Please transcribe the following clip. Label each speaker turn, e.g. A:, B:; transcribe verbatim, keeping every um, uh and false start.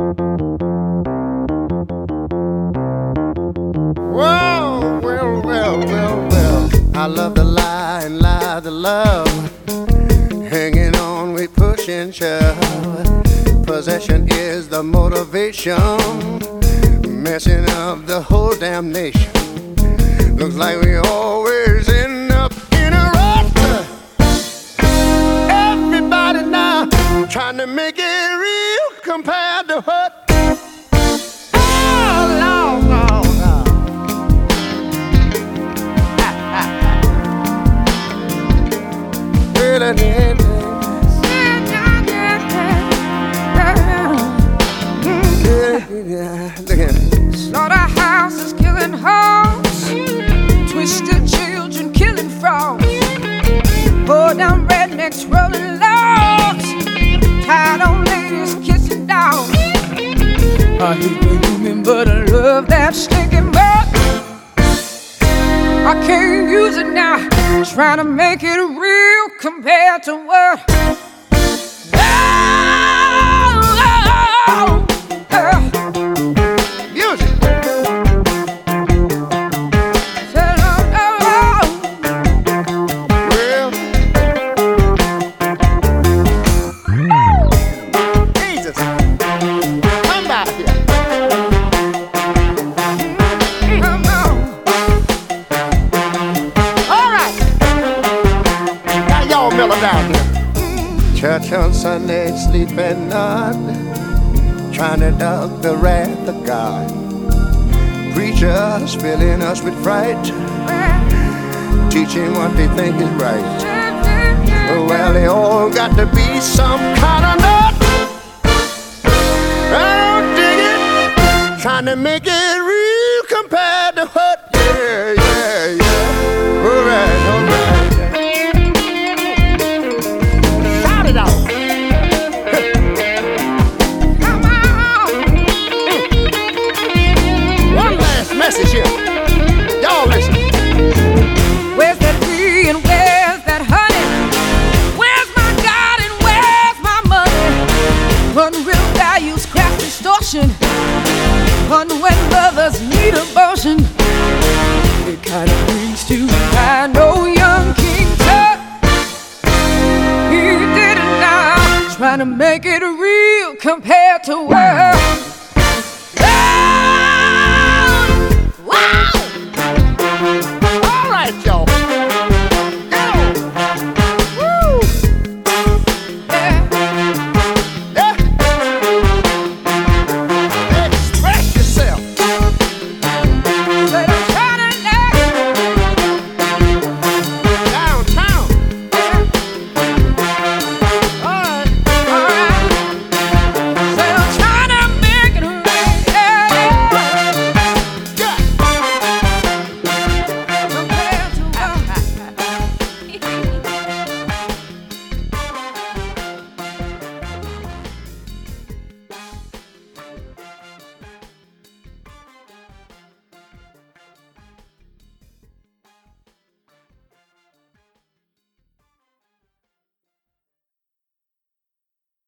A: Well, well, well, well, well. I love to lie and lie to love. Hanging on, we push and shove. Possession is the motivation. Messing up the whole damn nation. Looks like we always end up in a rut. Everybody now trying to make it real compared to what? Oh, Lord, Lord, Lord. Well, it is.
B: Slaughterhouses killing hoes, twisted children killing frogs, poor down rednecks rolling logs, tied on ladies kissing dogs. I hate the human, but I love that stinking butt. I can't use it now, trying to make it real compared to what? Oh, oh, oh.
A: Church on Sunday, sleeping not, trying to duck the wrath of God. Preachers filling us with fright, teaching what they think is right. Well, they all got to be some kind of nut. I don't dig it, trying to make it real compared to what? Yeah, yeah, yeah. All right, all right. Message here. Y'all listen.
B: Where's that bee and where's that honey? Where's my God and where's my money? Unreal values, craft distortion. Fun when mothers need abortion. It kind of brings to mind no young King Tut. He did it now, trying to make it real compared to what?